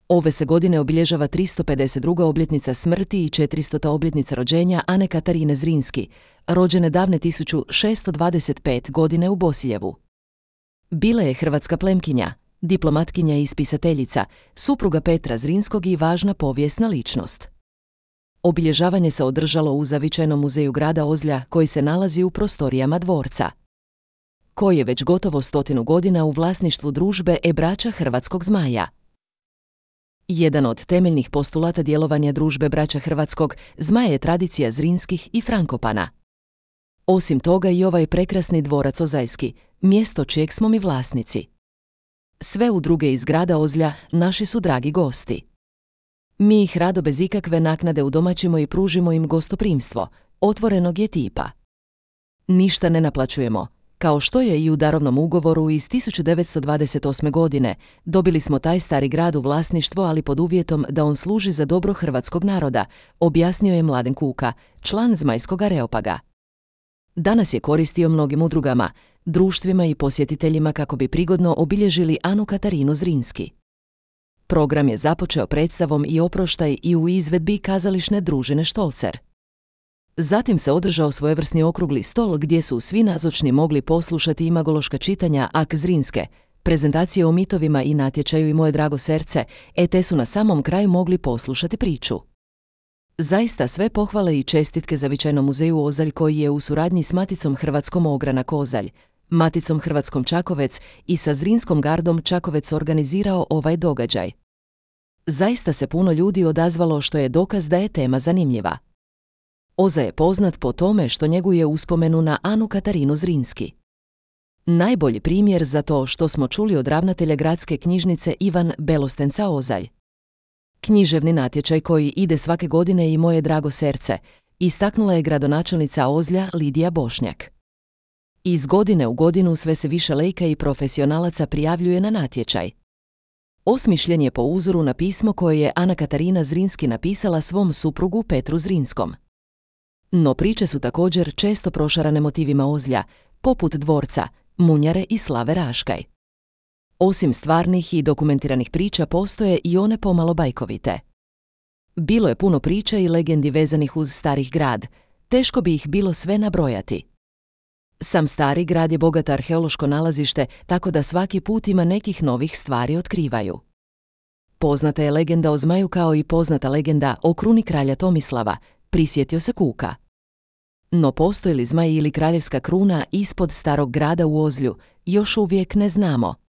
Ove se godine obilježava 352. obljetnica smrti i 400. obljetnica rođenja Ane Katarine Zrinski, rođene davne 1625. godine u Bosiljevu. Bila je hrvatska plemkinja, diplomatkinja i spisateljica, supruga Petra Zrinskog i važna povijesna ličnost. Obilježavanje se održalo u zavičajnom muzeju grada Ozlja koji se nalazi u prostorijama dvorca, koji je već gotovo 100 godina u vlasništvu družbe Braća Hrvatskog Zmaja. Jedan od temeljnih postulata djelovanja družbe Braća Hrvatskog Zmaja je tradicija Zrinskih i Frankopana. Osim toga i ovaj prekrasni dvorac Ozajski, mjesto čijeg smo mi vlasnici. Sve udruge iz grada Ozlja naši su dragi gosti. Mi ih rado bez ikakve naknade udomaćimo i pružimo im gostoprimstvo, otvorenog je tipa. Ništa ne naplaćujemo. Kao što je i u darovnom ugovoru iz 1928. godine, dobili smo taj stari grad u vlasništvo, ali pod uvjetom da on služi za dobro hrvatskog naroda, objasnio je Mladen Kuka, član Zmajskog Areopaga. Danas je koristio mnogim udrugama, društvima i posjetiteljima kako bi prigodno obilježili Anu Katarinu Zrinski. Program je započeo predstavom i Oproštaj i u izvedbi kazališne družine Štolcer. Zatim se održao svojevrsni okrugli stol gdje su svi nazočni mogli poslušati imagološka čitanja Ak Zrinske, prezentacije o mitovima i natječaju I moje drago srce, te su na samom kraju mogli poslušati priču. Zaista sve pohvale I čestitke zavičajnom muzeju Ozalj koji je u suradnji s Maticom Hrvatskom Ogranak Ozalj, Maticom Hrvatskom Čakovec I sa Zrinskom gardom Čakovec organizirao ovaj događaj. Zaista se puno ljudi odazvalo što je dokaz da je tema zanimljiva. Ozalj je poznat po tome što njeguje uspomenu na Anu Katarinu Zrinski. Najbolji primjer za to što smo čuli od ravnatelja gradske knjižnice Ivan Belostenca Ozalj. Književni natječaj koji ide svake godine I moje drago srce, istaknula je gradonačelnica Ozlja Lidija Bošnjak. Iz godine u godinu sve se više lejka I profesionalaca prijavljuje na natječaj. Osmišljen je po uzoru na pismo koje je Ana Katarina Zrinski napisala svom suprugu Petru Zrinskom. No priče su također često prošarane motivima Ozlja, poput dvorca, munjare I slave Raškaj. Osim stvarnih I dokumentiranih priča postoje I one pomalo bajkovite. Bilo je puno priča I legendi vezanih uz starih grad, teško bi ih bilo sve nabrojati. Sam stari grad je bogato arheološko nalazište, tako da svaki put ima nekih novih stvari otkrivaju. Poznata je legenda o Zmaju kao I poznata legenda o kruni kralja Tomislava, prisjetio se Kuka. No postoji li Zmaj ili kraljevska kruna ispod starog grada u Ozlju, još uvijek ne znamo.